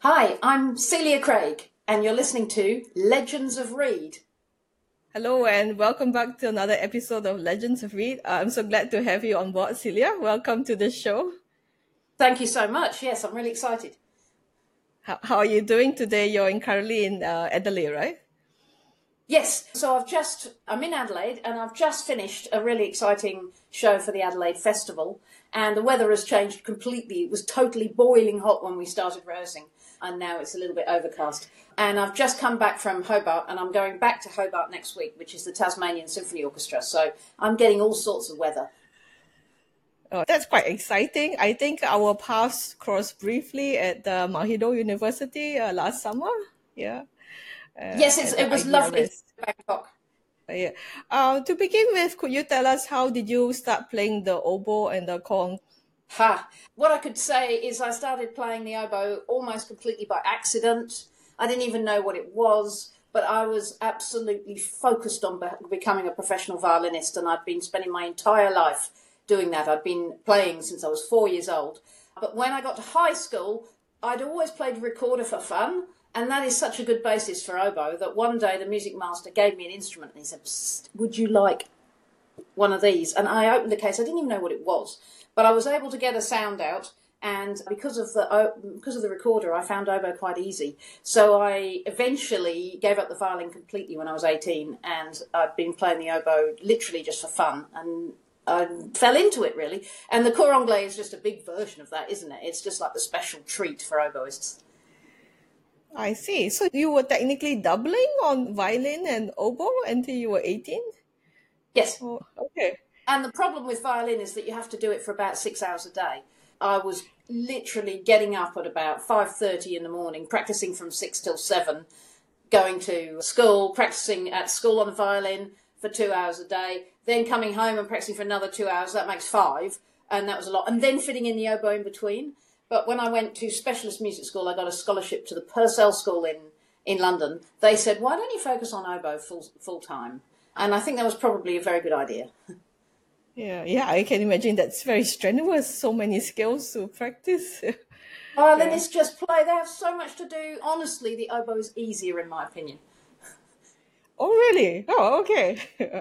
Hi, I'm Celia Craig, and you're listening to Legends of Reed. Hello and welcome back to another episode of Legends of Reed. I'm so glad to have you on board, Celia. Welcome to the show. Thank you so much. Yes, I'm really excited. How are you doing today? Currently in Adelaide, right? Yes, so I'm in Adelaide, and I've just finished a really exciting show for the Adelaide Festival, and the weather has changed completely. It was totally boiling hot when we started rehearsing, and now it's a little bit overcast. And I've just come back from Hobart, and I'm going back to Hobart next week, which is the Tasmanian Symphony Orchestra, so I'm getting all sorts of weather. Oh, that's quite exciting. I think our paths crossed briefly at the Mahidol University last summer. Yeah. Yes, At it the was lovely IDRS. in Bangkok. Yeah. To begin with, could you tell us how did you start playing the oboe and the conch? What I could say is I started playing the oboe almost completely by accident. I didn't even know what it was, but I was absolutely focused on becoming a professional violinist, and I'd been spending my entire life doing that. I'd been playing since I was 4 years old. But when I got to high school, I'd always played recorder for fun, and that is such a good basis for oboe that one day the music master gave me an instrument and he said, "Psst, would you like one of these?" And I opened the case. I didn't even know what it was, but I was able to get a sound out. And because of the recorder, I found oboe quite easy. So I eventually gave up the violin completely when I was 18, and I've been playing the oboe literally just for fun. And I fell into it, really. And the cor anglais is just a big version of that, isn't it? It's just like the special treat for oboists. I see. So you were technically doubling on violin and oboe until you were 18? Yes. Oh, okay. And the problem with violin is that you have to do it for about 6 hours a day. I was literally getting up at about 5:30 in the morning, practicing from 6 till 7, going to school, practicing at school on the violin for 2 hours a day, then coming home and practicing for another 2 hours. That makes five, and that was a lot. And then fitting in the oboe in between. But when I went to specialist music school, I got a scholarship to the Purcell School in London. They said, "Why don't you focus on oboe full time?" And I think that was probably a very good idea. Yeah, I can imagine that's very strenuous. So many skills to practice. Yeah. Violinists just play. They have so much to do. Honestly, the oboe is easier in my opinion. Oh, really? Oh, okay.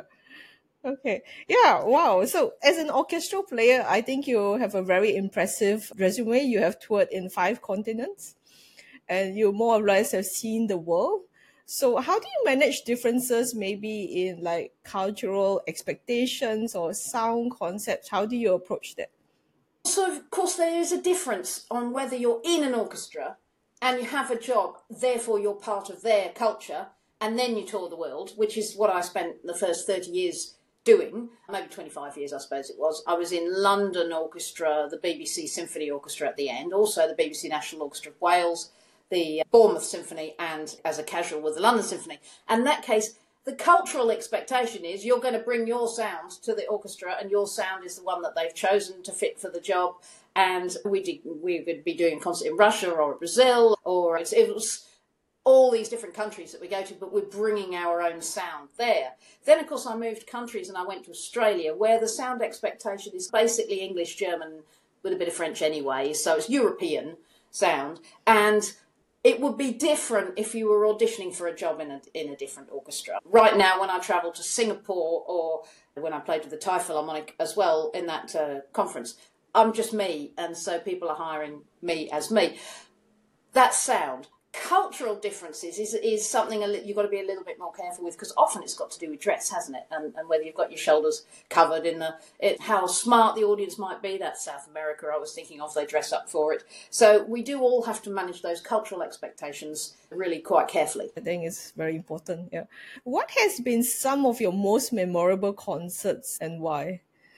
Okay. Yeah, wow. So, as an orchestral player, I think you have a very impressive resume. You have toured in 5 continents and you more or less have seen the world. So, how do you manage differences maybe in like cultural expectations or sound concepts? How do you approach that? So, of course, there is a difference on whether you're in an orchestra and you have a job, therefore you're part of their culture, and then you tour the world, which is what I spent the first 30 years doing, maybe 25 years, I suppose it was. I was in London Orchestra, the BBC Symphony Orchestra at the end, also the BBC National Orchestra of Wales, the Bournemouth Symphony, and as a casual with the London Symphony. And in that case, the cultural expectation is you're going to bring your sound to the orchestra, and your sound is the one that they've chosen to fit for the job. And we would be doing a concert in Russia or Brazil, or it was all these different countries that we go to, but we're bringing our own sound there. Then, of course, I moved countries and I went to Australia, where the sound expectation is basically English, German, with a bit of French anyway. So it's European sound. And it would be different if you were auditioning for a job in a different orchestra. Right now, when I travel to Singapore, or when I played with the Thai Philharmonic as well in that conference, I'm just me, and so people are hiring me as me. That sound. Cultural differences is something you've got to be a little bit more careful with, because often it's got to do with dress, hasn't it? And whether you've got your shoulders covered how smart the audience might be. That's South America I was thinking of. They dress up for it. So we do all have to manage those cultural expectations really quite carefully. I think it's very important. Yeah. What has been some of your most memorable concerts and why?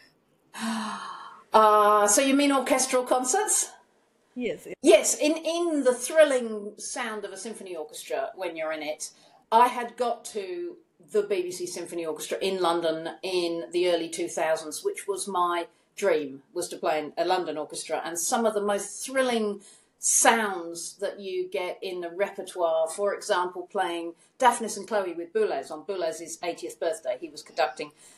So you mean orchestral concerts? Yes. Yes, in the thrilling sound of a symphony orchestra when you're in it, I had got to the BBC Symphony Orchestra in London in the early 2000s, which was my dream, was to play in a London orchestra. And some of the most thrilling sounds that you get in the repertoire, for example, playing Daphnis and Chloe with Boulez on Boulez's 80th birthday. He was conducting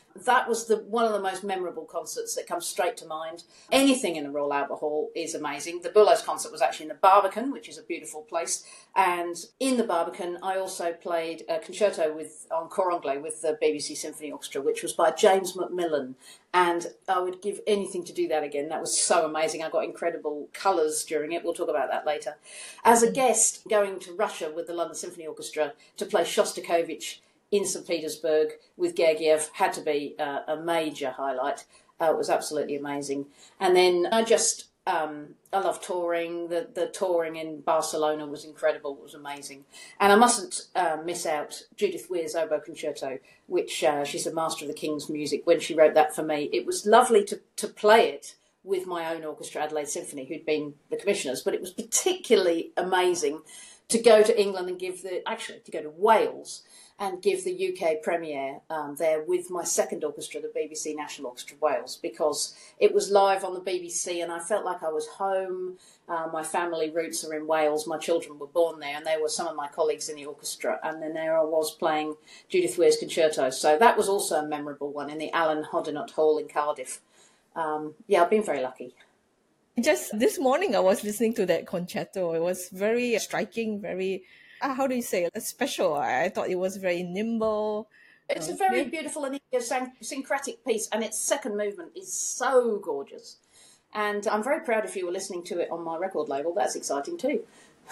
That was one of the most memorable concerts that comes straight to mind. Anything in the Royal Albert Hall is amazing. The Bulos concert was actually in the Barbican, which is a beautiful place. And in the Barbican, I also played a concerto on cor anglais with the BBC Symphony Orchestra, which was by James Macmillan. And I would give anything to do that again. That was so amazing. I got incredible colours during it. We'll talk about that later. As a guest, going to Russia with the London Symphony Orchestra to play Shostakovich in St. Petersburg with Gergiev had to be a major highlight. It was absolutely amazing. And then I love touring. The touring in Barcelona was incredible. It was amazing. And I mustn't miss out Judith Weir's Oboe Concerto, which she's a master of the King's music. When she wrote that for me, it was lovely to play it with my own orchestra, Adelaide Symphony, who'd been the commissioners. But it was particularly amazing to go to England and to go to Wales and give the UK premiere there with my second orchestra, the BBC National Orchestra of Wales, because it was live on the BBC and I felt like I was home. My family roots are in Wales. My children were born there and they were some of my colleagues in the orchestra. And then there I was playing Judith Weir's concerto. So that was also a memorable one in the Alan Hoddinott Hall in Cardiff. I've been very lucky. Just this morning, I was listening to that concerto. It was very striking, very, how do you say it, special. I thought it was very nimble. It's a very beautiful and idiosyncratic piece, and its second movement is so gorgeous. And I'm very proud if you were listening to it on my record label. That's exciting too.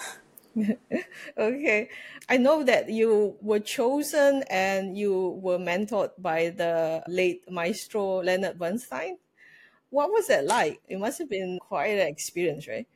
Okay. I know that you were chosen and you were mentored by the late maestro Leonard Bernstein. What was that like? It must have been quite an experience, right?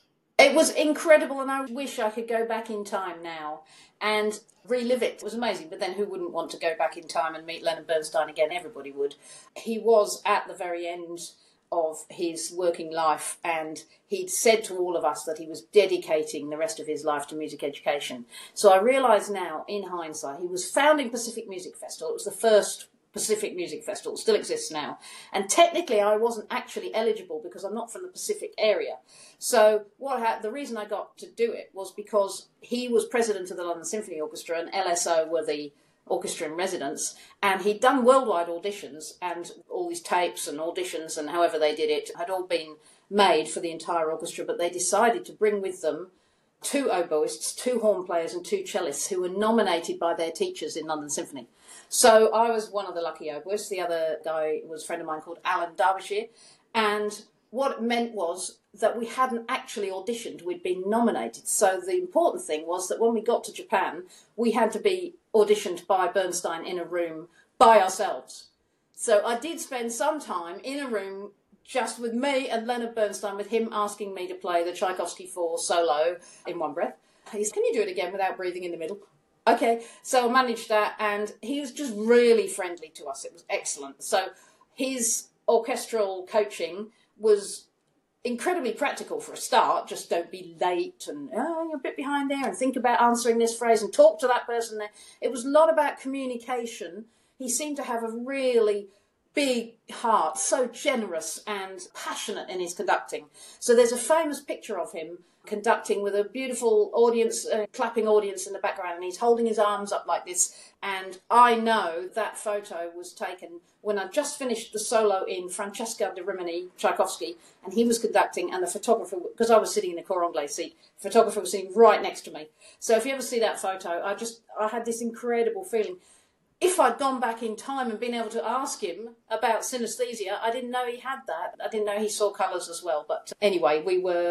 It was incredible, and I wish I could go back in time now and relive it. It was amazing, but then who wouldn't want to go back in time and meet Leonard Bernstein again? Everybody would. He was at the very end of his working life, and he'd said to all of us that he was dedicating the rest of his life to music education. So I realise now, in hindsight, he was founding Pacific Music Festival. It was the first Pacific Music Festival, still exists now. And technically I wasn't actually eligible because I'm not from the Pacific area. So the reason I got to do it was because he was president of the London Symphony Orchestra and LSO were the orchestra in residence, and he'd done worldwide auditions, and all these tapes and auditions and however they did it had all been made for the entire orchestra, but they decided to bring with them 2 oboists, 2 horn players and 2 cellists who were nominated by their teachers in London Symphony. So I was one of the lucky oboists. The other guy was a friend of mine called Alan Derbyshire. And what it meant was that we hadn't actually auditioned. We'd been nominated. So the important thing was that when we got to Japan, we had to be auditioned by Bernstein in a room by ourselves. So I did spend some time in a room just with me and Leonard Bernstein, with him asking me to play the Tchaikovsky 4 solo in one breath. He said, "Can you do it again without breathing in the middle?" Okay, so I managed that, and he was just really friendly to us. It was excellent. So his orchestral coaching was incredibly practical for a start. Just don't be late and you're a bit behind there, and think about answering this phrase and talk to that person there. It was a lot about communication. He seemed to have a really big heart, so generous and passionate in his conducting. So there's a famous picture of him conducting with a beautiful audience, clapping audience in the background, and he's holding his arms up like this. And I know that photo was taken when I just finished the solo in Francesca de Rimini, Tchaikovsky, and he was conducting, and the photographer, because I was sitting in the cor anglais seat, the photographer was sitting right next to me. So if you ever see that photo, I had this incredible feeling. If I'd gone back in time and been able to ask him about synesthesia, I didn't know he had that. I didn't know he saw colours as well. But anyway,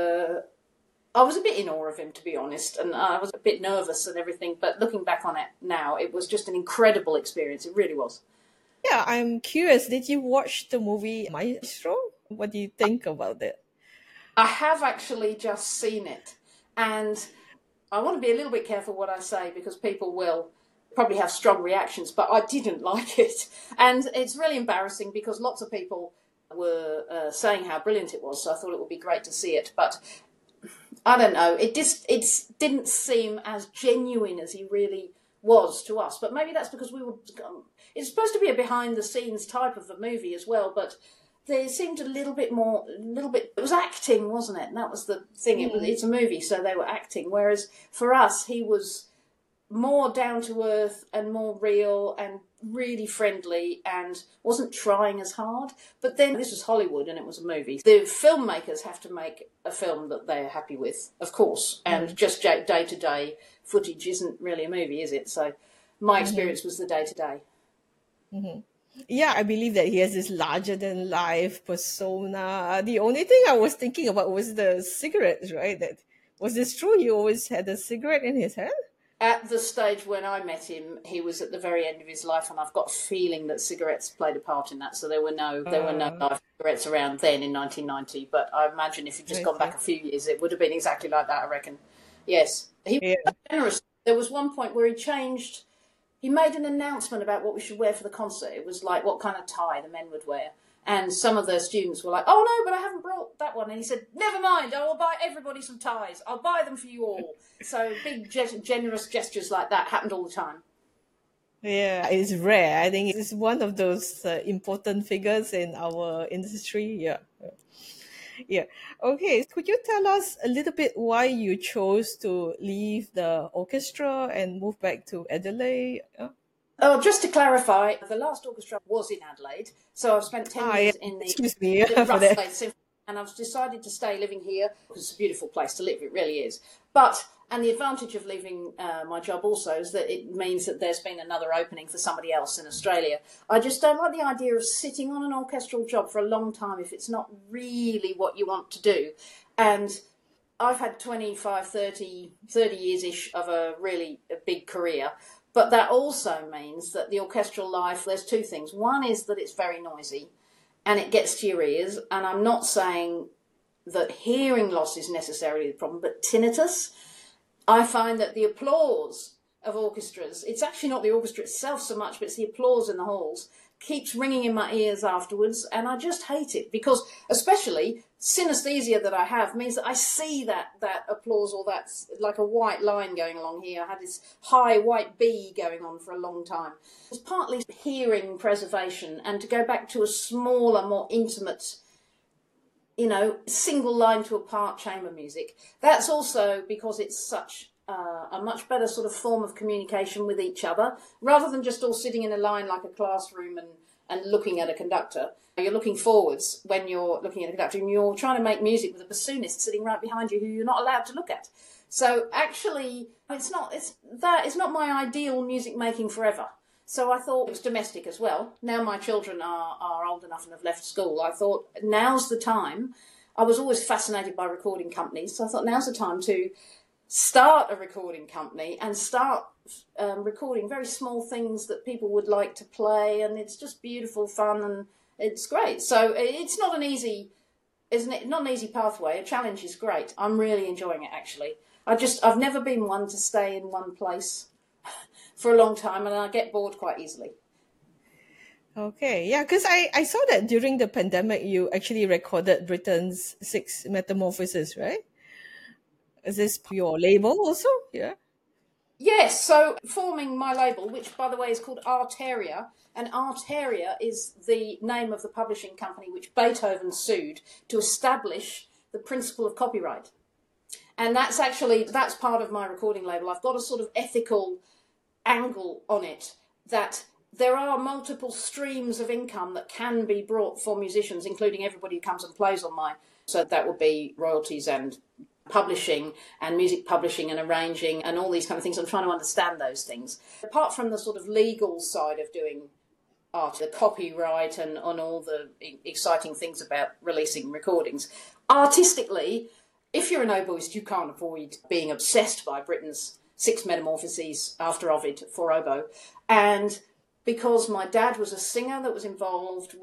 I was a bit in awe of him, to be honest, and I was a bit nervous and everything, but looking back on it now, it was just an incredible experience. It really was. Yeah, I'm curious. Did you watch the movie Maestro? What do you think about it? I have actually just seen it, and I want to be a little bit careful what I say because people will probably have strong reactions, but I didn't like it. And it's really embarrassing because lots of people were saying how brilliant it was, so I thought it would be great to see it, but I don't know. It didn't seem as genuine as he really was to us. But maybe that's because it's supposed to be a behind-the-scenes type of a movie as well, but there seemed it was acting, wasn't it? And that was the thing. It's a movie, so they were acting. Whereas for us, he was more down to earth and more real, and really friendly and wasn't trying as hard. But then this was Hollywood and it was a movie. The filmmakers have to make a film that they're happy with, of course, and just day-to-day footage isn't really a movie, is it? So my experience was the day-to-day. Yeah, I believe that he has this larger than life persona. The only thing I was thinking about was the cigarettes, right? That was this true? He always had a cigarette in his hand? At the stage when I met him, he was at the very end of his life, and I've got a feeling that cigarettes played a part in that. So there were no live cigarettes around then in 1990. But I imagine if you'd just gone back a few years, it would have been exactly like that, I reckon. Yes. He was generous. There was one point where he made an announcement about what we should wear for the concert. It was like what kind of tie the men would wear. And some of the students were like, oh, no, but I haven't brought that one. And he said, never mind, I will buy everybody some ties. I'll buy them for you all. So big, generous gestures like that happened all the time. Yeah, it's rare. I think it's one of those important figures in our industry. Yeah. Yeah. Okay. Could you tell us a little bit why you chose to leave the orchestra and move back to Adelaide? Oh, just to clarify, the last orchestra was in Adelaide, so I've spent 10 years in the Russell Symphony, and I've decided to stay living here because it's a beautiful place to live, it really is. And the advantage of leaving my job also is that it means that there's been another opening for somebody else in Australia. I just don't like the idea of sitting on an orchestral job for a long time if it's not really what you want to do. And I've had 25, 30 years-ish of a big career. But that also means that the orchestral life, there's two things. One is that it's very noisy and it gets to your ears. And I'm not saying that hearing loss is necessarily the problem, but tinnitus. I find that the applause of orchestras, it's actually not the orchestra itself so much, but it's the applause in the halls, keeps ringing in my ears afterwards, and I just hate it because especially synesthesia that I have means that I see that applause, or that's like a white line going along here. I had this high white B going on for a long time. It's partly hearing preservation and to go back to a smaller, more intimate, single line to a part chamber music. That's also because it's such a much better sort of form of communication with each other, rather than just all sitting in a line like a classroom and looking at a conductor. You're looking forwards when you're looking at a conductor, and you're trying to make music with a bassoonist sitting right behind you who you're not allowed to look at. So actually, it's not my ideal music making forever. So I thought it was domestic as well. Now my children are old enough and have left school. I thought now's the time. I was always fascinated by recording companies, so I thought now's the time to start a recording company and start recording very small things that people would like to play, and it's just beautiful fun and it's great. So it's not an easy, isn't it? Not an easy pathway. A challenge is great. I'm really enjoying it actually. I've never been one to stay in one place for a long time, and I get bored quite easily. Okay, yeah, because I saw that during the pandemic you actually recorded Britain's Six Metamorphoses, right? Is this your label also? Yeah. Yes, so forming my label, which by the way is called Arteria, and Arteria is the name of the publishing company which Beethoven sued to establish the principle of copyright. And that's part of my recording label. I've got a sort of ethical angle on it that there are multiple streams of income that can be brought for musicians, including everybody who comes and plays on mine. So that would be royalties and publishing and music publishing and arranging and all these kind of things. I'm trying to understand those things. Apart from the sort of legal side of doing art, the copyright and on all the exciting things about releasing recordings, artistically, if you're an oboist, you can't avoid being obsessed by Britten's Six Metamorphoses after Ovid for oboe. And because my dad was a singer that was involved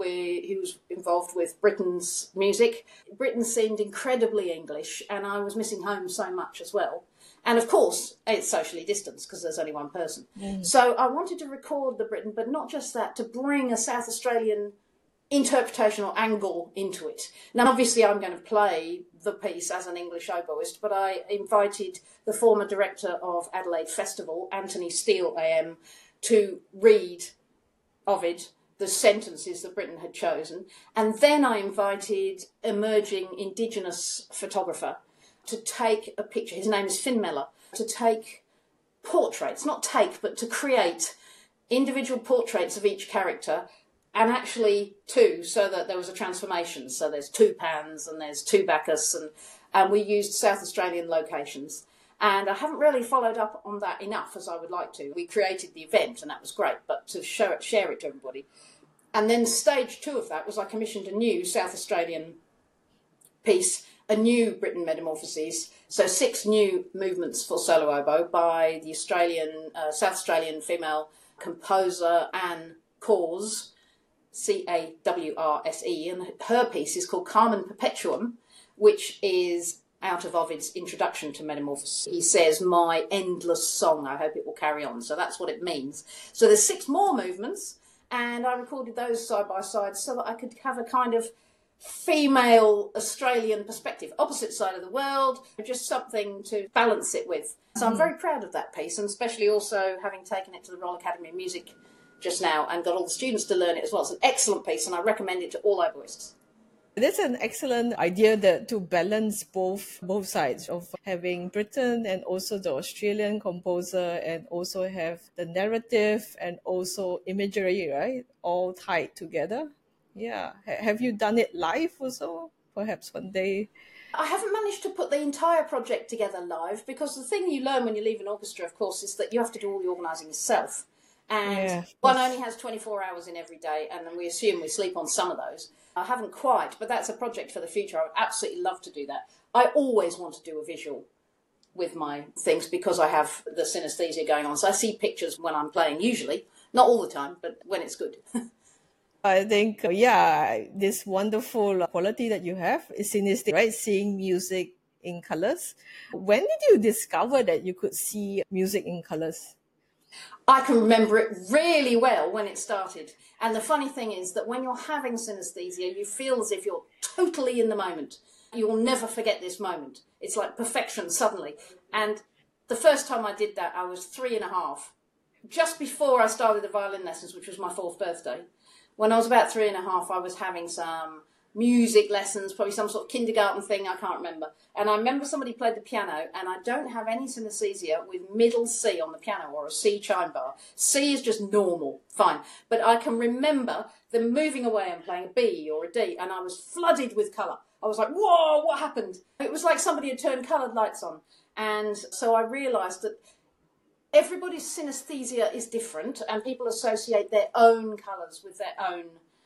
with Britten's music, Britten seemed incredibly English, and I was missing home so much as well. And of course, it's socially distanced because there's only one person. So I wanted to record the Britten, but not just that, to bring a South Australian interpretation or angle into it. Now, obviously, I'm going to play the piece as an English oboist, but I invited the former director of Adelaide Festival, Anthony Steele AM, to read Ovid, the sentences that Britten had chosen. And then I invited emerging Indigenous photographer to take a picture. His name is Finn Mellor, to take portraits, but to create individual portraits of each character, and actually two, so that there was a transformation. So there's two Pans and there's two Bacchus, and we used South Australian locations. And I haven't really followed up on that enough as I would like to. We created the event, and that was great, but to share it to everybody. And then stage 2 of that was I commissioned a new South Australian piece, a new Britten Metamorphoses, so 6 new movements for solo oboe by the South Australian female composer Anne Cawse, Cawrse, and her piece is called Carmen Perpetuum, which is out of Ovid's introduction to Metamorphoses. He says, "My endless song, I hope it will carry on." So that's what it means. So there's 6 more movements, and I recorded those side by side so that I could have a kind of female Australian perspective, opposite side of the world, just something to balance it with. So I'm very proud of that piece, and especially also having taken it to the Royal Academy of Music just now and got all the students to learn it as well. It's an excellent piece, and I recommend it to all oboists. That's an excellent idea, that to balance both sides of having Britain and also the Australian composer, and also have the narrative and also imagery, right? All tied together. Yeah. Have you done it live also? Perhaps one day? I haven't managed to put the entire project together live, because the thing you learn when you leave an orchestra, of course, is that you have to do all the organising yourself. And one only has 24 hours in every day, and then we assume we sleep on some of those. I haven't quite, but that's a project for the future. I would absolutely love to do that. I always want to do a visual with my things because I have the synesthesia going on. So I see pictures when I'm playing, usually. Not all the time, but when it's good. I think, this wonderful quality that you have is synesthesia, right? Seeing music in colors. When did you discover that you could see music in colors? I can remember it really well when it started. And the funny thing is that when you're having synesthesia, you feel as if you're totally in the moment. You will never forget this moment. It's like perfection suddenly. And the first time I did that, I was 3.5. Just before I started the violin lessons, which was my 4th birthday. When I was about 3.5, I was having some music lessons, probably some sort of kindergarten thing, I can't remember. And I remember somebody played the piano, and I don't have any synesthesia with middle C on the piano or a C chime bar. C is just normal, fine. But I can remember them moving away and playing a B or a D, and I was flooded with colour. I was like, whoa, what happened? It was like somebody had turned coloured lights on. And so I realised that everybody's synesthesia is different, and people associate their own colours with their own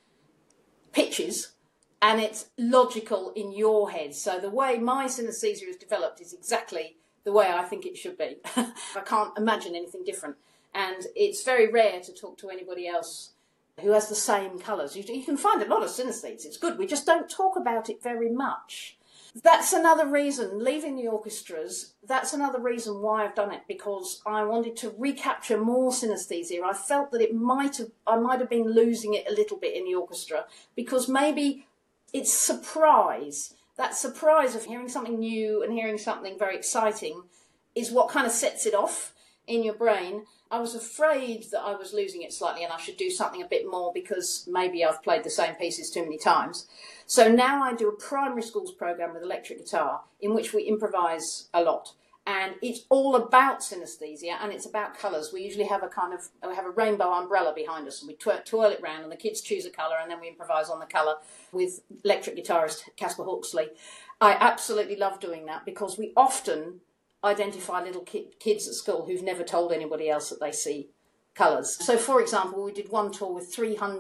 pitches. And it's logical in your head. So the way my synesthesia is developed is exactly the way I think it should be. I can't imagine anything different. And it's very rare to talk to anybody else who has the same colours. You can find a lot of synesthetes. It's good. We just don't talk about it very much. That's another reason, leaving the orchestras, that's another reason why I've done it, because I wanted to recapture more synesthesia. I felt that I might have been losing it a little bit in the orchestra, because maybe it's surprise. That surprise of hearing something new and hearing something very exciting is what kind of sets it off in your brain. I was afraid that I was losing it slightly and I should do something a bit more because maybe I've played the same pieces too many times. So now I do a primary schools program with electric guitar in which we improvise a lot. And it's all about synesthesia, and it's about colours. We usually have we have a rainbow umbrella behind us, and we twirl it round, and the kids choose a colour, and then we improvise on the colour with electric guitarist Casper Hawksley. I absolutely love doing that because we often identify little kids at school who've never told anybody else that they see colours. So, for example, we did one tour with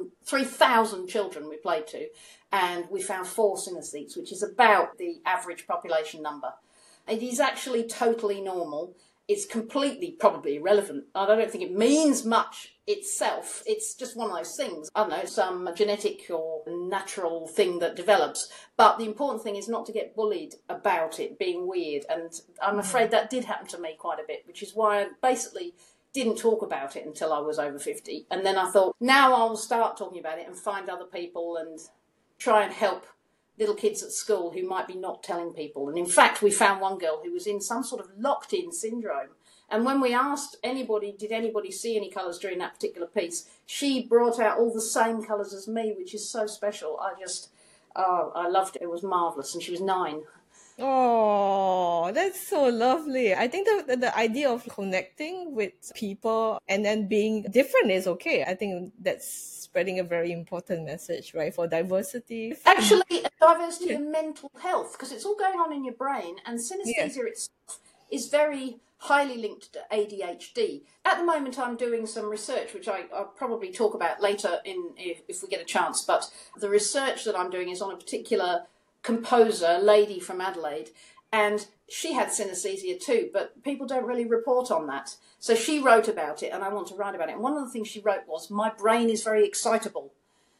3,000 children we played to, and we found 4 synesthetes, which is about the average population number. It is actually totally normal. It's completely probably irrelevant. I don't think it means much itself. It's just one of those things. I don't know, some genetic or natural thing that develops. But the important thing is not to get bullied about it being weird. And I'm afraid that did happen to me quite a bit, which is why I basically didn't talk about it until I was over 50. And then I thought, now I'll start talking about it and find other people and try and help little kids at school who might be not telling people. And in fact, we found one girl who was in some sort of locked-in syndrome. And when we asked anybody, did anybody see any colours during that particular piece, she brought out all the same colours as me, which is so special. I loved it. It was marvellous. And she was 9. Oh, that's so lovely. I think the idea of connecting with people and then being different is okay. I think that's spreading a very important message, right? For diversity. Actually, diversity Yeah. and mental health, because it's all going on in your brain, and Yeah. synesthesia itself is very highly linked to ADHD. At the moment, I'm doing some research, which I'll probably talk about later if we get a chance. But the research that I'm doing is on a particular composer, a lady from Adelaide, and she had synesthesia too, but people don't really report on that. So she wrote about it, and I want to write about it. And one of the things she wrote was, "My brain is very excitable."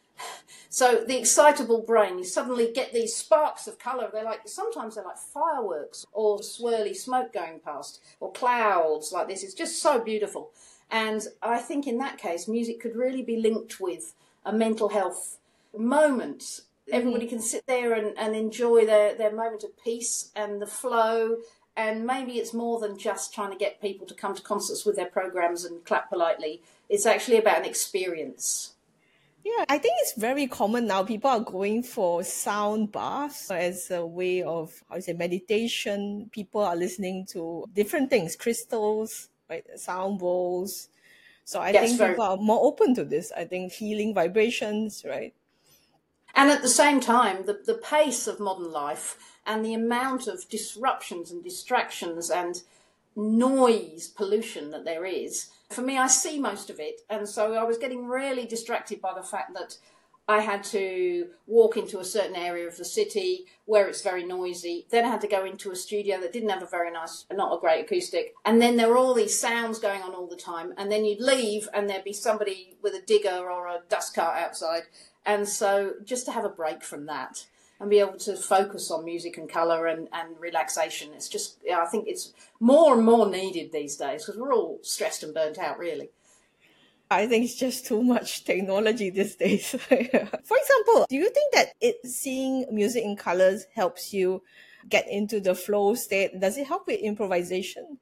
So the excitable brain, you suddenly get these sparks of colour. Sometimes they're like fireworks or swirly smoke going past or clouds like this. It's just so beautiful. And I think in that case, music could really be linked with a mental health moment. Everybody can sit there and enjoy their moment of peace and the flow. And maybe it's more than just trying to get people to come to concerts with their programs and clap politely. It's actually about an experience. Yeah, I think it's very common now. People are going for sound baths as a way of, how to say, meditation. People are listening to different things, crystals, right, sound bowls. So I Yes, think very. people are more open to this. I think healing vibrations, right? And at the same time, the pace of modern life and the amount of disruptions and distractions and noise pollution that there is, for me, I see most of it. And so I was getting really distracted by the fact that I had to walk into a certain area of the city where it's very noisy. Then I had to go into a studio that didn't have a very nice, not a great acoustic. And then there were all these sounds going on all the time. And then you'd leave and there'd be somebody with a digger or a dust cart outside. And so just to have a break from that and be able to focus on music and colour and relaxation, it's just, yeah, I think it's more and more needed these days because we're all stressed and burnt out, really. I think it's just too much technology these days. For example, do you think that seeing music in colors helps you get into the flow state? Does it help with improvisation?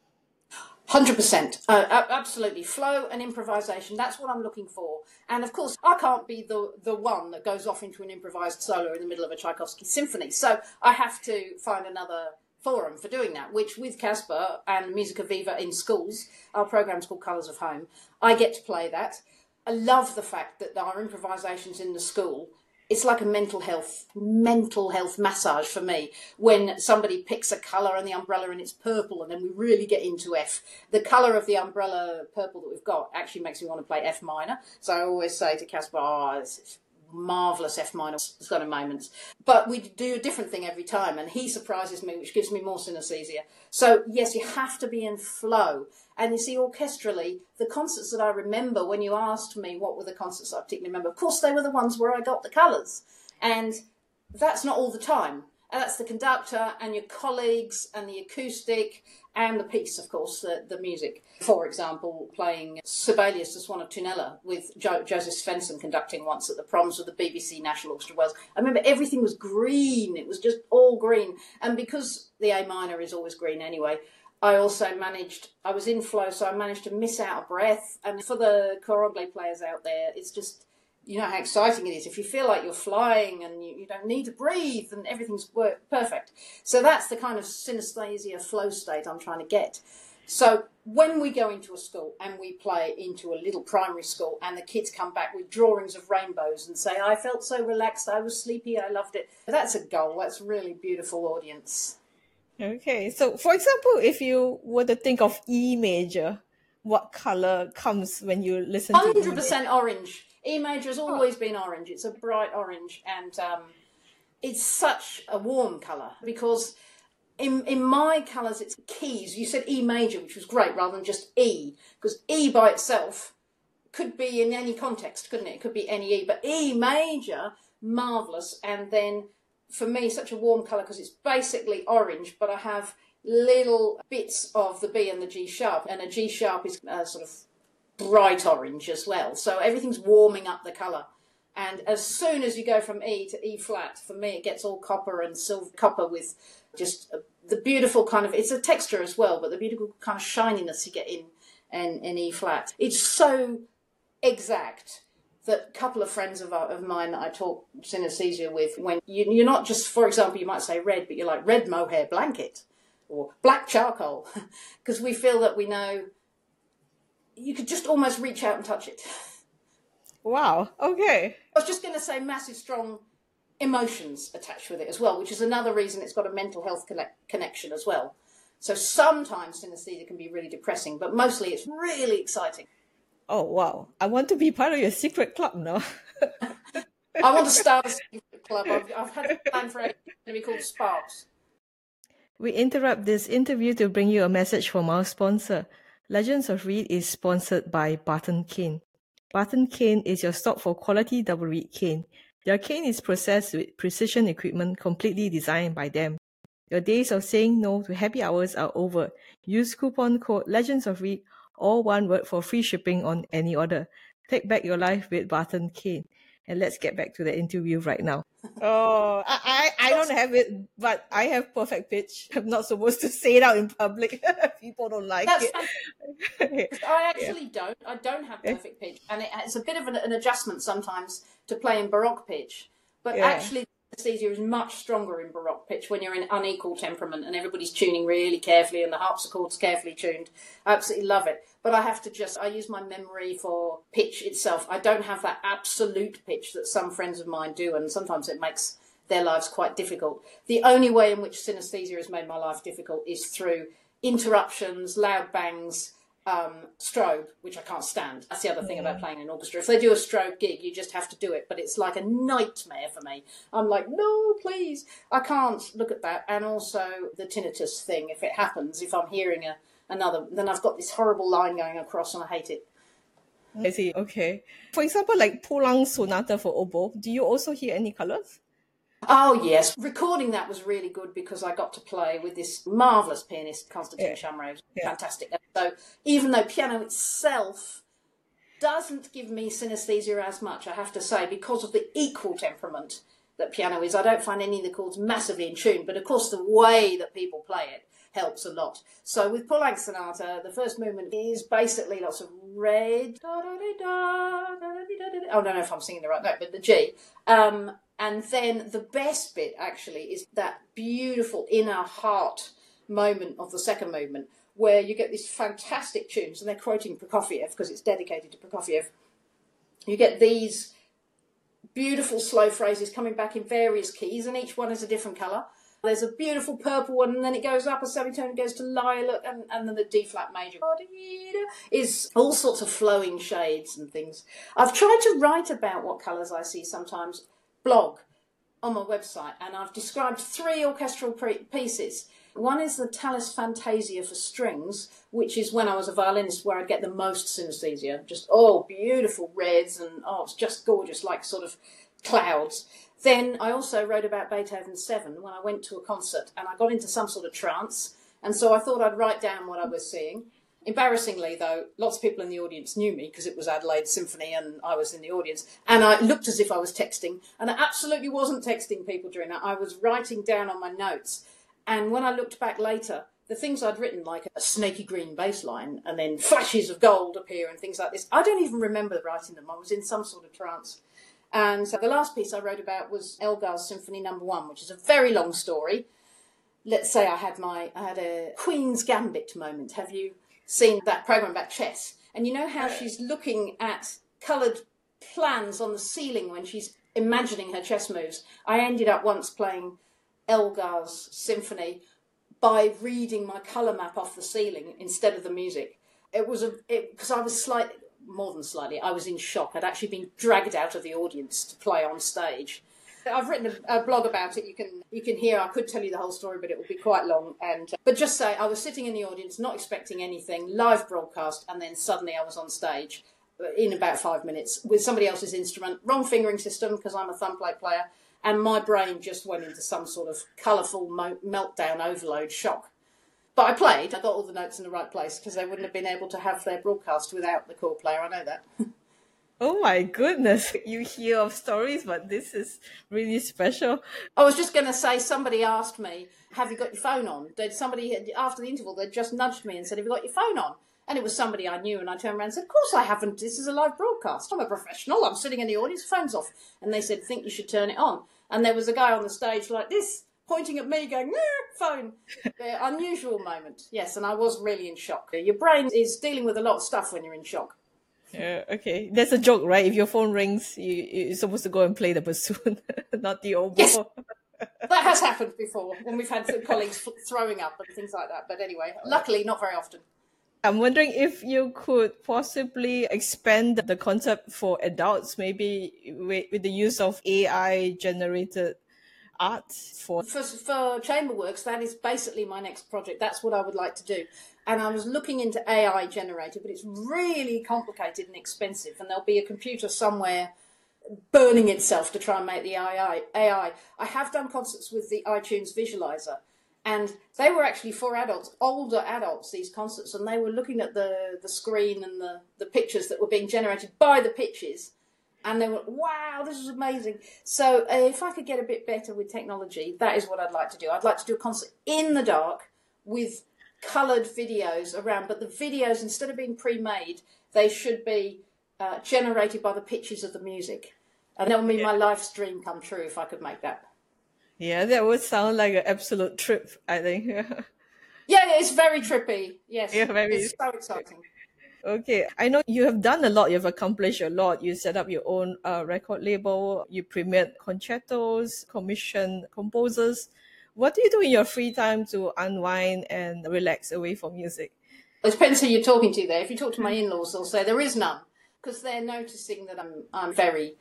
100%. Absolutely. Flow and improvisation. That's what I'm looking for. And of course, I can't be the one that goes off into an improvised solo in the middle of a Tchaikovsky symphony. So I have to find another forum for doing that, which with Casper and Musica Viva in schools, our program's called Colours of Home, I get to play that. I love the fact that our improvisations in the school, it's like a mental health massage for me when somebody picks a colour and the umbrella and it's purple and then we really get into F. The colour of the umbrella purple that we've got actually makes me want to play F minor. So I always say to Casper, oh, it's marvellous F minor sort of moments. But we do a different thing every time and he surprises me, which gives me more synesthesia. So yes, you have to be in flow. And you see, orchestrally, the concerts that I remember, when you asked me what were the concerts I particularly remember, of course they were the ones where I got the colours. And that's not all the time. And that's the conductor and your colleagues and the acoustic and the piece, of course, the music. For example, playing Sibelius, the Swan of Tunella, with Joseph Svensson conducting once at the proms with the BBC National Orchestra of Wales. I remember everything was green. It was just all green. And because the A minor is always green anyway, I was in flow, so I managed to miss out a breath. And for the choreography players out there, it's just, you know how exciting it is. If you feel like you're flying and you don't need to breathe and everything's perfect. So that's the kind of synesthesia flow state I'm trying to get. So when we go into a school and we play into a little primary school and the kids come back with drawings of rainbows and say, I felt so relaxed, I was sleepy, I loved it. That's a goal. That's a really beautiful audience. Okay, so for example, if you were to think of E major, what color comes when you listen to E major? 100% orange. E major has Oh, always been orange. It's a bright orange and it's such a warm colour because in my colours it's keys. You said E major, which was great, rather than just E, because E by itself could be in any context, couldn't it? It could be any E, but E major, marvellous. And then for me, such a warm colour because it's basically orange, but I have little bits of the B and the G sharp, and a G sharp is sort of bright orange as well. So everything's warming up the colour. And as soon as you go from E to E flat, for me, it gets all copper and silver copper with just the beautiful kind of, it's a texture as well, but the beautiful kind of shininess you get in E flat. It's so exact that a couple of friends of mine that I taught synesthesia with, when you're not just, for example, you might say red, but you're like red mohair blanket or black charcoal, because we feel that we know you could just almost reach out and touch it. Wow. Okay. I was just going to say massive, strong emotions attached with it as well, which is another reason it's got a mental health connection as well. So sometimes synesthesia can be really depressing, but mostly it's really exciting. Oh, wow. I want to be part of your secret club now. I want to start a secret club. I've had a plan for it. It's going to be called Sparks. We interrupt this interview to bring you a message from our sponsor. Legends of Reed is sponsored by Barton Cane. Barton Cane is your stop for quality double reed cane. Their cane is processed with precision equipment completely designed by them. Your days of saying no to happy hours are over. Use coupon code Legends of Reed, all one word, for free shipping on any order. Take back your life with Barton Cane. And let's get back to the interview right now. Oh, I don't have it, but I have perfect pitch. I'm not supposed to say it out in public. People don't like it. I actually don't. I don't have perfect pitch. And it's a bit of an adjustment sometimes to play in Baroque pitch. But actually, synesthesia is much stronger in Baroque pitch when you're in unequal temperament and everybody's tuning really carefully and the harpsichord's carefully tuned. I absolutely love it. But I use my memory for pitch itself. I don't have that absolute pitch that some friends of mine do, and sometimes it makes their lives quite difficult. The only way in which synesthesia has made my life difficult is through interruptions, loud bangs, strobe, which I can't stand. That's the other thing about playing in an orchestra. If they do a strobe gig, you just have to do it, but it's like a nightmare for me. I'm like, no, please. I can't look at that. And also the tinnitus thing, if it happens, if I'm hearing another, then I've got this horrible line going across and I hate it. I see. Okay. For example, like Poulenc's Sonata for oboe, do you also hear any colours? Oh, yes. Recording that was really good because I got to play with this marvellous pianist, Constantine Chamray. Fantastic. So even though piano itself doesn't give me synesthesia as much, I have to say, because of the equal temperament that piano is, I don't find any of the chords massively in tune. But of course, the way that people play it helps a lot. So with Poulenc's Sonata, the first movement is basically lots of red. I don't know if I'm singing the right note, but the G. And then the best bit, actually, is that beautiful inner heart moment of the second movement, where you get these fantastic tunes, and they're quoting Prokofiev because it's dedicated to Prokofiev. You get these beautiful slow phrases coming back in various keys, and each one is a different colour. There's a beautiful purple one, and then it goes up a semitone, it goes to lilac, and then the D-flat major is all sorts of flowing shades and things. I've tried to write about what colours I see sometimes, blog, on my website, and I've described 3 orchestral pieces. One is the Tallis Fantasia for strings, which is when I was a violinist where I'd get the most synesthesia. Just, beautiful reds, and it's just gorgeous, like sort of clouds. Then I also wrote about Beethoven's 7 when I went to a concert and I got into some sort of trance, and so I thought I'd write down what I was seeing. Embarrassingly, though, lots of people in the audience knew me because it was Adelaide Symphony and I was in the audience, and I looked as if I was texting, and I absolutely wasn't texting people during that. I was writing down on my notes, and when I looked back later, the things I'd written, like a snaky green bass line and then flashes of gold appear and things like this, I don't even remember writing them. I was in some sort of trance. And so the last piece I wrote about was Elgar's Symphony No. 1, which is a very long story. Let's say I had a Queen's Gambit moment. Have you seen that programme about chess? And you know how she's looking at coloured plans on the ceiling when she's imagining her chess moves? I ended up once playing Elgar's Symphony by reading my colour map off the ceiling instead of the music. Because I was more than slightly, I was in shock. I'd actually been dragged out of the audience to play on stage. I've written a blog about it. You can hear. I could tell you the whole story, but it would be quite long. But just say I was sitting in the audience, not expecting anything, live broadcast, and then suddenly I was on stage in about 5 minutes with somebody else's instrument, wrong fingering system because I'm a thumb plate player, and my brain just went into some sort of colourful meltdown overload shock. But I played. I got all the notes in the right place because they wouldn't have been able to have their broadcast without the chord player. I know that. Oh my goodness. You hear of stories, but this is really special. I was just going to say, somebody asked me, have you got your phone on? After the interval, they'd just nudged me and said, have you got your phone on? And it was somebody I knew, and I turned around and said, of course I haven't. This is a live broadcast. I'm a professional. I'm sitting in the audience, phone's off. And they said, think you should turn it on. And there was a guy on the stage like this, pointing at me, going, phone. Unusual moment, yes, and I was really in shock. Your brain is dealing with a lot of stuff when you're in shock. Yeah, okay. There's a joke, right? If your phone rings, you're supposed to go and play the bassoon, not the oboe. Yes. That has happened before when we've had colleagues throwing up and things like that. But anyway, luckily, not very often. I'm wondering if you could possibly expand the concept for adults, maybe with the use of AI-generated art for Chamber Works. That is basically my next project. That's what I would like to do. And I was looking into AI generated, but it's really complicated and expensive. And there'll be a computer somewhere burning itself to try and make the AI. I have done concerts with the iTunes visualizer, and they were actually for adults, older adults, these concerts, and they were looking at the screen and the pictures that were being generated by the pitches, and they were, wow, this is amazing. So if I could get a bit better with technology, that is what I'd like to do. I'd like to do a concert in the dark with coloured videos around, but the videos, instead of being pre-made, they should be generated by the pitches of the music. And that would be my life's dream come true if I could make that. Yeah, that would sound like an absolute trip, I think. Yeah, it's very trippy. Yes, yeah, it's so exciting. Okay, I know you have done a lot, you've accomplished a lot. You set up your own record label, you premiered concertos, commissioned composers. What do you do in your free time to unwind and relax away from music? It depends who you're talking to there. If you talk to my in-laws, they'll say there is none, because they're noticing that I'm very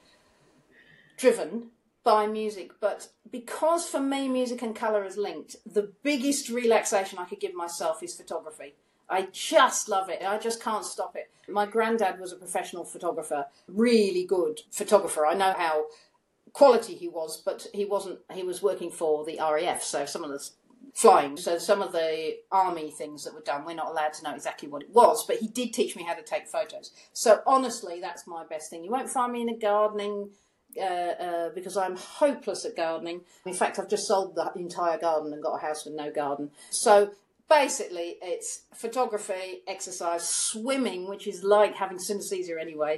driven by music. But because for me music and colour is linked, the biggest relaxation I could give myself is photography. I just love it. I just can't stop it. My granddad was a professional photographer, really good photographer. I know how quality he was, but he wasn't. He was working for the RAF, so some of the flying. So some of the army things that were done, we're not allowed to know exactly what it was, but he did teach me how to take photos. So honestly, that's my best thing. You won't find me in a gardening because I'm hopeless at gardening. In fact, I've just sold the entire garden and got a house with no garden. So basically, it's photography, exercise, swimming, which is like having synesthesia anyway.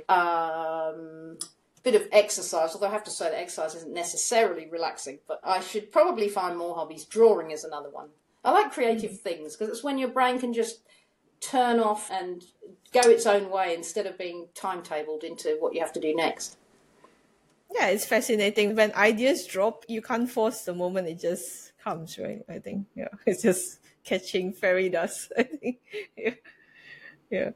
Bit of exercise, although I have to say that exercise isn't necessarily relaxing, but I should probably find more hobbies. Drawing is another one. I like creative things because it's when your brain can just turn off and go its own way instead of being timetabled into what you have to do next. Yeah, it's fascinating. When ideas drop, you can't force the moment, it just comes, right? I think, yeah, it's just catching fairy dust, I think. Yeah.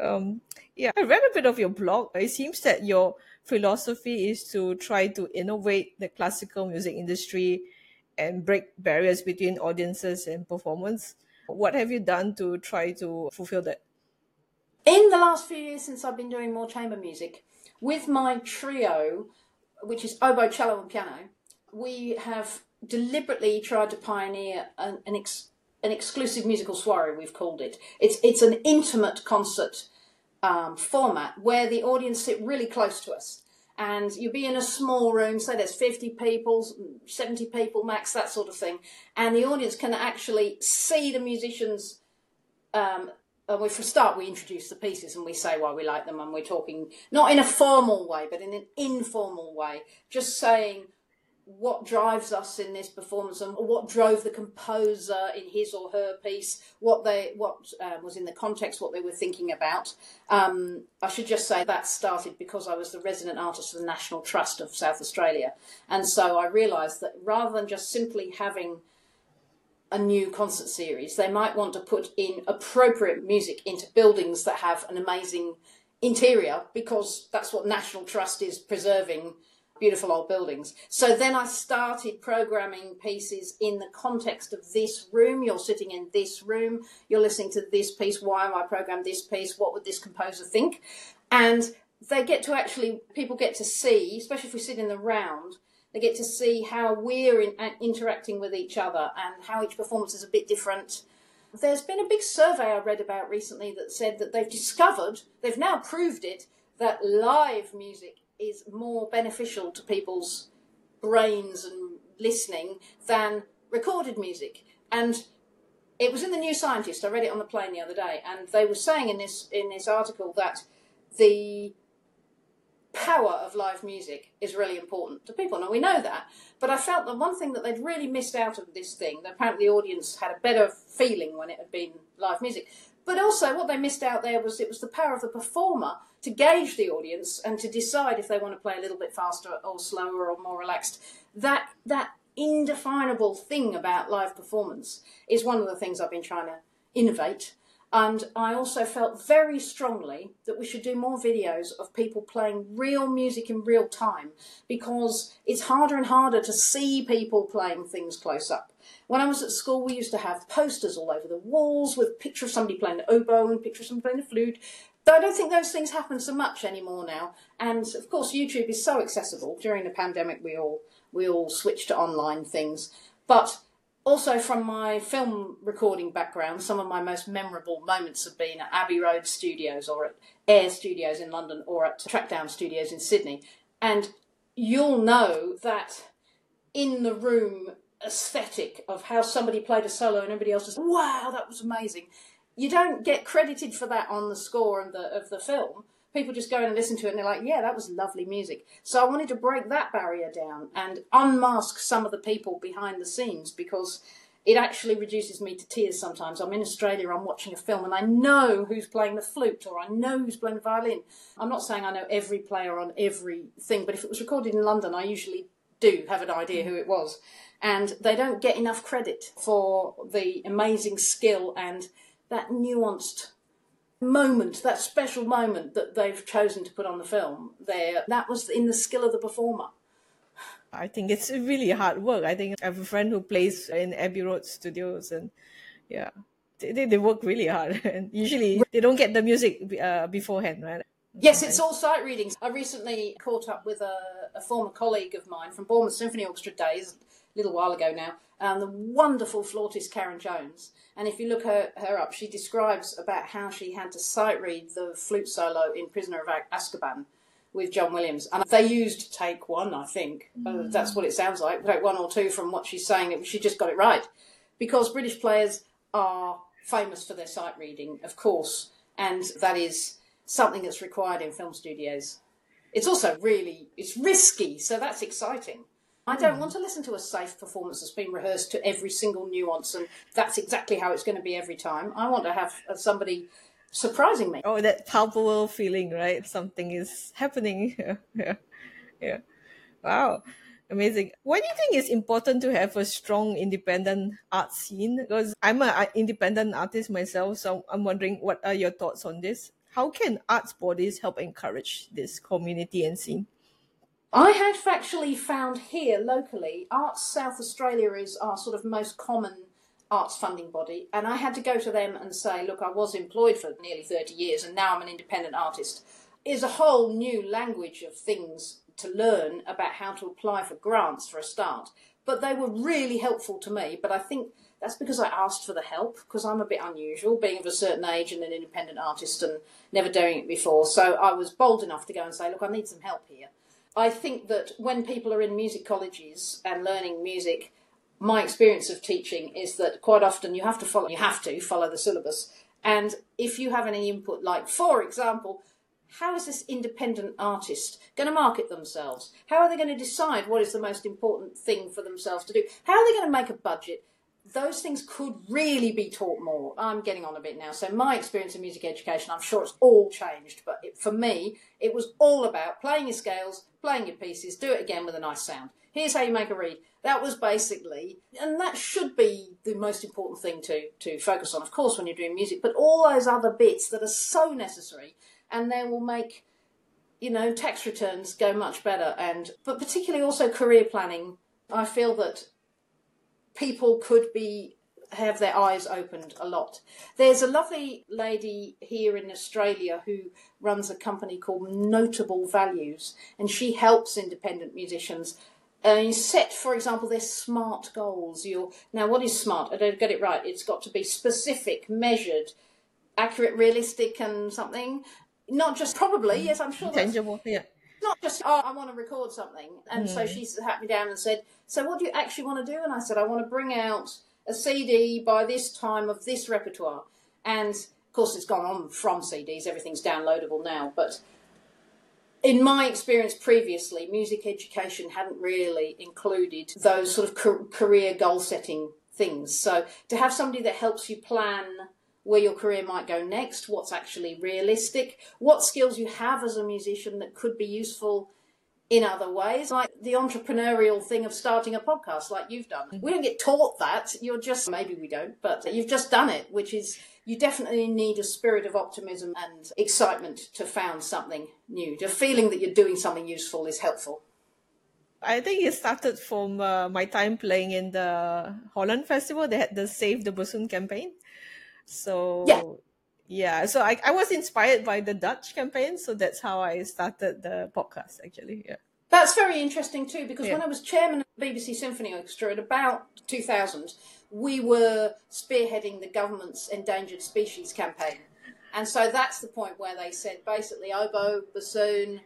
I read a bit of your blog. It seems that your philosophy is to try to innovate the classical music industry and break barriers between audiences and performance. What have you done to try to fulfill that? In the last few years, since I've been doing more chamber music, with my trio, which is oboe, cello and piano, we have deliberately tried to pioneer an exclusive musical soiree, we've called it. It's an intimate concert format where the audience sit really close to us. And you'll be in a small room, say there's 50 people, 70 people max, that sort of thing. And the audience can actually see the musicians. For a start, we introduce the pieces and we say why we like them. And we're talking not in a formal way, but in an informal way, just saying what drives us in this performance and what drove the composer in his or her piece, what was in the context, what they were thinking about. I should just say that started because I was the resident artist of the National Trust of South Australia. And so I realised that rather than just simply having a new concert series, they might want to put in appropriate music into buildings that have an amazing interior, because that's what National Trust is preserving, beautiful old buildings. So then I started programming pieces in the context of this room. You're sitting in this room, you're listening to this piece. Why am I programmed this piece? What would this composer think? And they get to people get to see, especially if we sit in the round, they get to see how we're interacting with each other and how each performance is a bit different. There's been a big survey I read about recently that said that they've now proved it, that live music is more beneficial to people's brains and listening than recorded music. And It was in the New Scientist. I read it on the plane the other day, and they were saying in this article that the power of live music is really important to people. Now, we know that, but I felt that one thing that they'd really missed out of this thing, that apparently the audience had a better feeling when it had been live music, but also what they missed out there was it was the power of the performer to gauge the audience and to decide if they want to play a little bit faster or slower or more relaxed. That indefinable thing about live performance is one of the things I've been trying to innovate. And I also felt very strongly that we should do more videos of people playing real music in real time, because it's harder and harder to see people playing things close up. When I was at school, we used to have posters all over the walls with a picture of somebody playing the oboe and a picture of somebody playing the flute. But I don't think those things happen so much anymore now. And of course, YouTube is so accessible. During the pandemic, we all switched to online things. But also, from my film recording background, some of my most memorable moments have been at Abbey Road Studios or at Air Studios in London or at Trackdown Studios in Sydney. And you'll know that in the room aesthetic of how somebody played a solo and everybody else was, wow, that was amazing. You don't get credited for that on the score of the film. People just go in and listen to it and they're like, yeah, that was lovely music. So I wanted to break that barrier down and unmask some of the people behind the scenes, because it actually reduces me to tears sometimes. I'm in Australia, I'm watching a film and I know who's playing the flute or I know who's playing the violin. I'm not saying I know every player on everything, but if it was recorded in London, I usually do have an idea who it was. And they don't get enough credit for the amazing skill and that nuanced moment, that special moment that they've chosen to put on the film there. That was in the skill of the performer. I think it's really hard work. I think I have a friend who plays in Abbey Road Studios, and yeah, they work really hard. And usually they don't get the music beforehand, right? Yes, it's all sight readings. I recently caught up with a former colleague of mine from Bournemouth Symphony Orchestra days, a little while ago now, the wonderful flautist Karen Jones. And if you look her up, she describes about how she had to sight read the flute solo in Prisoner of Azkaban with John Williams. And they used take one, I think. That's what it sounds like. Take one or two from what she's saying. She just got it right. Because British players are famous for their sight reading, of course. And that is something that's required in film studios. It's also it's risky, so that's exciting. I don't want to listen to a safe performance that's been rehearsed to every single nuance and that's exactly how it's going to be every time. I want to have somebody surprising me. Oh, that palpable feeling, right? Something is happening. Yeah. Wow. Amazing. Why do you think it's important to have a strong independent art scene? Because I'm an independent artist myself, so I'm wondering, what are your thoughts on this? How can arts bodies help encourage this community and scene? I have actually found here locally, Arts South Australia is our sort of most common arts funding body, and I had to go to them and say, look, I was employed for nearly 30 years and now I'm an independent artist. It's a whole new language of things to learn about how to apply for grants for a start. But they were really helpful to me, but I think that's because I asked for the help, because I'm a bit unusual, being of a certain age and an independent artist and never doing it before. So I was bold enough to go and say, look, I need some help here. I think that when people are in music colleges and learning music, my experience of teaching is that quite often you have to follow the syllabus. And if you have any input, like, for example, how is this independent artist going to market themselves? How are they going to decide what is the most important thing for themselves to do? How are they going to make a budget? Those things could really be taught more. I'm getting on a bit now. So my experience in music education, I'm sure it's all changed. But for me, it was all about playing your scales, playing your pieces, do it again with a nice sound. Here's how you make a reed. That was basically, and that should be the most important thing to focus on, of course, when you're doing music. But all those other bits that are so necessary, and they will make, tax returns go much better. But particularly also career planning. I feel that people could have their eyes opened a lot. There's a lovely lady here in Australia who runs a company called Notable Values, and she helps independent musicians set, for example, their SMART goals. Now, what is SMART? I don't get it right. It's got to be specific, measured, accurate, realistic, and something. Not just probably, yes, I'm sure. Tangible, yeah. Not just, I want to record something. And so she sat me down and said, so what do you actually want to do? And I said, I want to bring out a CD by this time of this repertoire. And of course, it's gone on from CDs. Everything's downloadable now. But in my experience previously, music education hadn't really included those sort of career goal-setting things. So to have somebody that helps you plan where your career might go next, what's actually realistic, what skills you have as a musician that could be useful in other ways, like the entrepreneurial thing of starting a podcast like you've done. We don't get taught that. You're just, maybe we don't, but you've just done it, which is, you definitely need a spirit of optimism and excitement to found something new. The feeling that you're doing something useful is helpful. I think it started from my time playing in the Holland Festival. They had the Save the Bassoon campaign. So so I was inspired by the Dutch campaign. So that's how I started the podcast, actually. Yeah. That's very interesting too, because when I was chairman of the BBC Symphony Orchestra at about 2000, we were spearheading the government's endangered species campaign. And so that's the point where they said basically oboe, bassoon,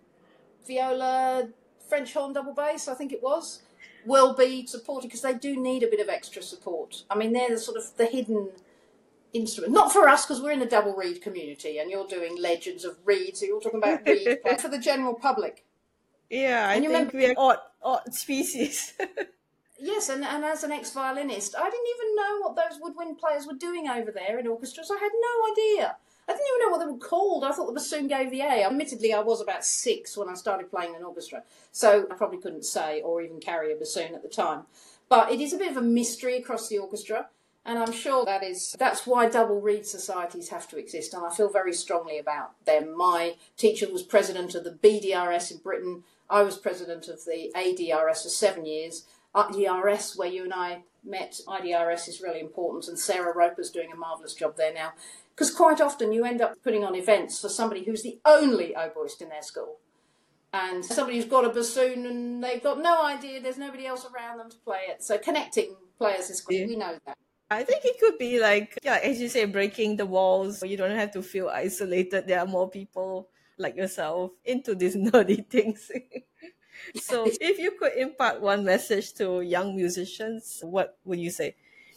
viola, French horn, double bass, I think it was, will be supported because they do need a bit of extra support. I mean, they're the sort of the hidden instrument. Not for us, because we're in a double reed community and you're doing legends of reeds, so you're talking about reed, but for the general public. Yeah, I think we're odd species. Yes, and as an ex-violinist, I didn't even know what those woodwind players were doing over there in orchestras. I had no idea. I didn't even know what they were called. I thought the bassoon gave the A. Admittedly, I was about 6 when I started playing an orchestra, so I probably couldn't say or even carry a bassoon at the time. But it is a bit of a mystery across the orchestra, and I'm sure that's why double reed societies have to exist, and I feel very strongly about them. My teacher was president of the BDRS in Britain. I was president of the ADRS for 7 years. IDRS, where you and I met, IDRS is really important, and Sarah Roper's doing a marvellous job there now. Because quite often you end up putting on events for somebody who's the only oboist in their school. And somebody who's got a bassoon and they've got no idea, there's nobody else around them to play it. So connecting players is good, we know that. I think it could be like, as you say, breaking the walls. You don't have to feel isolated. There are more people like yourself into these nerdy things. So if you could impart one message to young musicians, what would you say?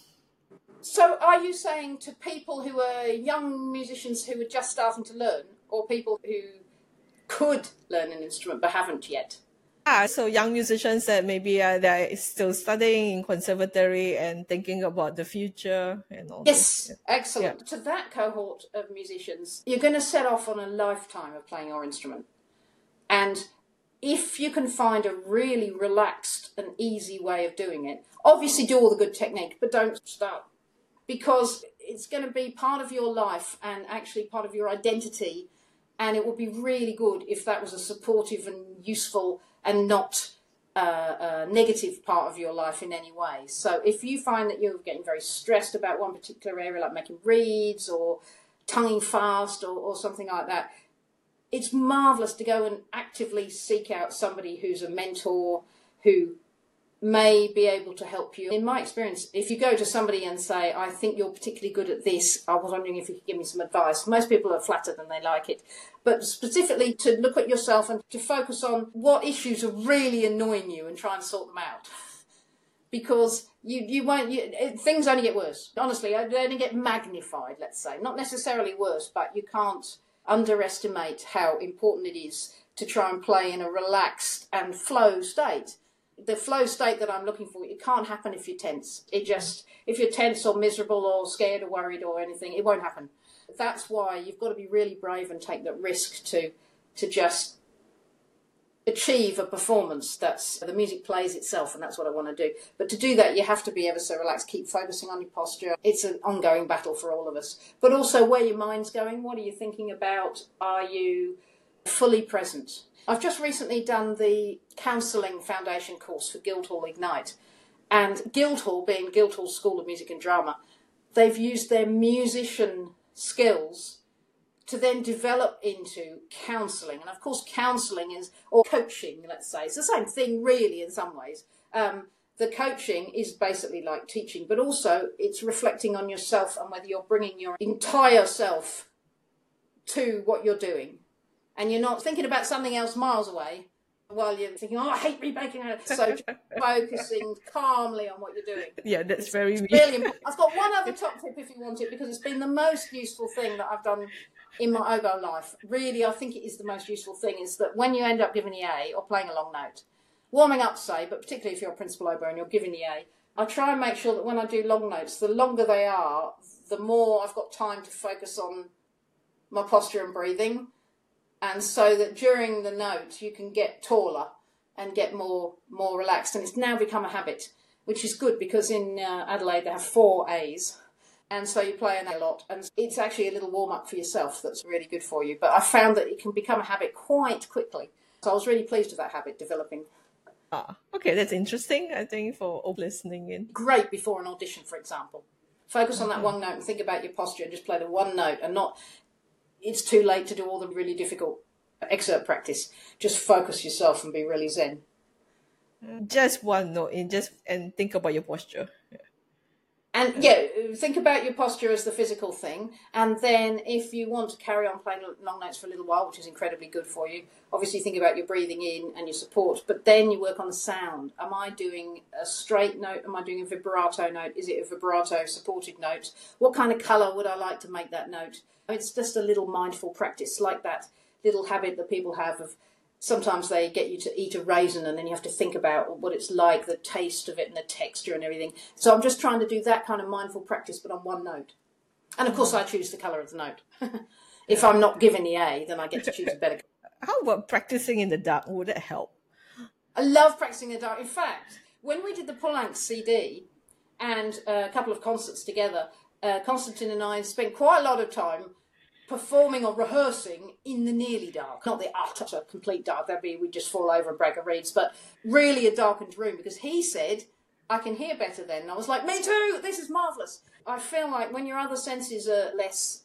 So are you saying to people who are young musicians who are just starting to learn, or people who could learn an instrument but haven't yet? So young musicians that maybe they're still studying in conservatory and thinking about the future and all Yes, this. excellent. Yeah. To that cohort of musicians, you're going to set off on a lifetime of playing your instrument. And if you can find a really relaxed and easy way of doing it, obviously do all the good technique, but don't start. Because it's going to be part of your life and actually part of your identity. And it would be really good if that was a supportive and useful and not a negative part of your life in any way. So if you find that you're getting very stressed about one particular area, like making reeds or tonguing fast or something like that, it's marvellous to go and actively seek out somebody who's a mentor who may be able to help you. In my experience, if you go to somebody and say, I think you're particularly good at this, I was wondering if you could give me some advice. Most people are flattered and they like it. But specifically to look at yourself and to focus on what issues are really annoying you and try and sort them out. Because things only get worse. Honestly, they only get magnified, let's say. Not necessarily worse, but you can't underestimate how important it is to try and play in a relaxed and flow state. The flow state that I'm looking for, it can't happen if you're tense. If you're tense or miserable or scared or worried or anything, it won't happen. That's why you've got to be really brave and take that risk to just achieve a performance. That's the music plays itself, and that's what I want to do. But to do that, you have to be ever so relaxed, keep focusing on your posture. It's an ongoing battle for all of us. But also where your mind's going, what are you thinking about? Are you fully present? I've just recently done the Counselling Foundation course for Guildhall Ignite. And Guildhall, being Guildhall School of Music and Drama, they've used their musician skills to then develop into counselling. And of course, counselling or coaching, let's say. It's the same thing, really, in some ways. The coaching is basically like teaching, but also it's reflecting on yourself and whether you're bringing your entire self to what you're doing. And you're not thinking about something else miles away, while you're thinking, oh, I hate remaking it. So just focusing calmly on what you're doing. Yeah, that's very me. Really important. I've got one other top tip if you want it, because it's been the most useful thing that I've done in my oboe life. Really, I think it is the most useful thing, is that when you end up giving the A or playing a long note, warming up, say, but particularly if you're a principal oboe and you're giving the A, I try and make sure that when I do long notes, the longer they are, the more I've got time to focus on my posture and breathing. And so that during the note, you can get taller and get more relaxed. And it's now become a habit, which is good, because in Adelaide they have 4 A's. And so you play an A lot. And it's actually a little warm-up for yourself that's really good for you. But I found that it can become a habit quite quickly. So I was really pleased with that habit developing. Okay, that's interesting, I think, for all listening in. Great before an audition, for example. Focus on that one note and think about your posture and just play the one note, and not, it's too late to do all the really difficult excerpt practice. Just focus yourself and be really zen. Just one note and think about your posture. Yeah. And think about your posture as the physical thing. And then if you want to carry on playing long notes for a little while, which is incredibly good for you, obviously think about your breathing in and your support. But then you work on the sound. Am I doing a straight note? Am I doing a vibrato note? Is it a vibrato supported note? What kind of colour would I like to make that note? It's just a little mindful practice, like that little habit that people have of, sometimes they get you to eat a raisin and then you have to think about what it's like, the taste of it and the texture and everything. So I'm just trying to do that kind of mindful practice, but on one note. And of course I choose the colour of the note. If I'm not given the A, then I get to choose a better colour. How about practicing in the dark? Would it help? I love practicing in the dark. In fact, when we did the Poulenc CD and a couple of concerts together, Constantine and I spent quite a lot of time performing or rehearsing in the nearly dark, not the utter complete dark, that'd be we'd just fall over and break our reeds, but really a darkened room, because he said I can hear better then. And I was like, me too, this is marvellous. I feel like when your other senses are less,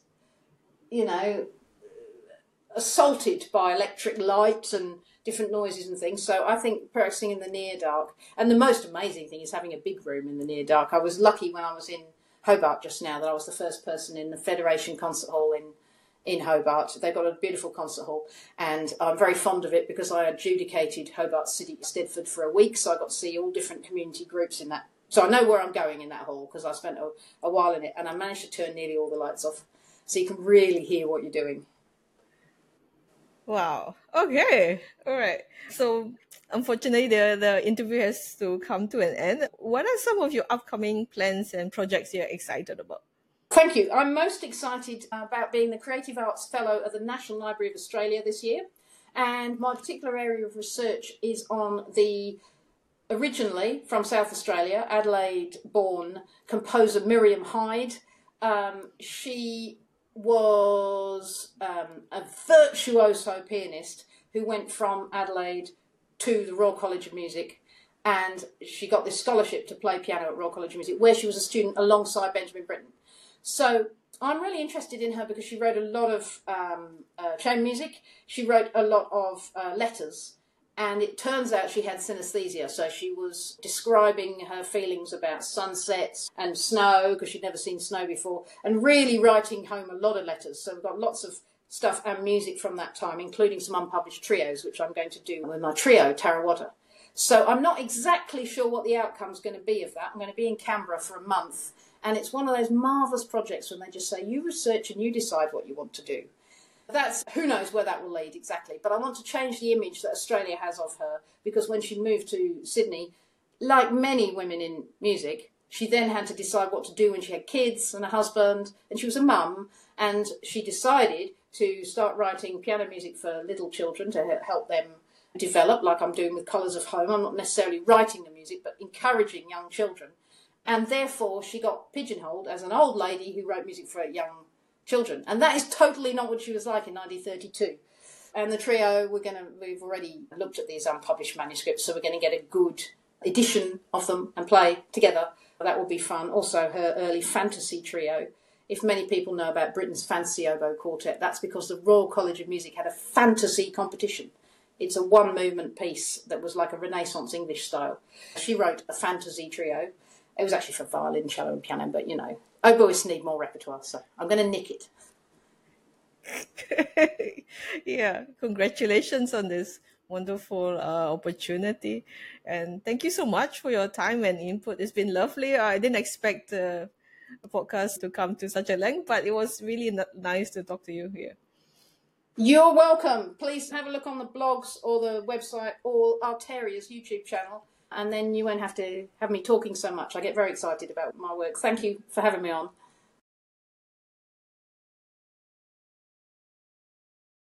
assaulted by electric light and different noises and things, so I think practicing in the near dark. And the most amazing thing is having a big room in the near dark. I was lucky when I was in Hobart just now that I was the first person in the Federation Concert Hall in Hobart. They've got a beautiful concert hall, and I'm very fond of it because I adjudicated Hobart City Stedford for a week, so I got to see all different community groups in that. So I know where I'm going in that hall because I spent a while in it, and I managed to turn nearly all the lights off, so you can really hear what you're doing. Wow. Okay. All right. So unfortunately, the interview has to come to an end. What are some of your upcoming plans and projects you're excited about? Thank you. I'm most excited about being the Creative Arts Fellow at the National Library of Australia this year. And my particular area of research is on the, originally from South Australia, Adelaide-born composer Miriam Hyde. She was a virtuoso pianist who went from Adelaide to the Royal College of Music, and she got this scholarship to play piano at Royal College of Music, where she was a student alongside Benjamin Britten. So I'm really interested in her because she wrote a lot of chamber music. She wrote a lot of letters, and it turns out she had synesthesia. So she was describing her feelings about sunsets and snow, because she'd never seen snow before, and really writing home a lot of letters. So we've got lots of stuff and music from that time, including some unpublished trios, which I'm going to do with my trio, Tarawada. So I'm not exactly sure what the outcome's going to be of that. I'm going to be in Canberra for a month. And it's one of those marvellous projects when they just say, you research and you decide what you want to do. That's, who knows where that will lead exactly. But I want to change the image that Australia has of her, because when she moved to Sydney, like many women in music, she then had to decide what to do when she had kids and a husband, and she was a mum, and she decided to start writing piano music for little children to help them develop, like I'm doing with Colours of Home. I'm not necessarily writing the music, but encouraging young children. And therefore, she got pigeonholed as an old lady who wrote music for young children. And that is totally not what she was like in 1932. And the trio, we've already looked at these unpublished manuscripts, so we're going to get a good edition of them and play together. That will be fun. Also, her early fantasy trio. If many people know about Britain's Fantasy Oboe Quartet, that's because the Royal College of Music had a fantasy competition. It's a one-movement piece that was like a Renaissance English style. She wrote a fantasy trio. It was actually for violin, cello and piano, but, oboists need more repertoire, so I'm going to nick it. Yeah, congratulations on this wonderful opportunity. And thank you so much for your time and input. It's been lovely. I didn't expect the podcast to come to such a length, but it was really nice to talk to you here. You're welcome. Please have a look on the blogs or the website or Arteria's YouTube channel, and then you won't have to have me talking so much. I get very excited about my work. Thank you for having me on.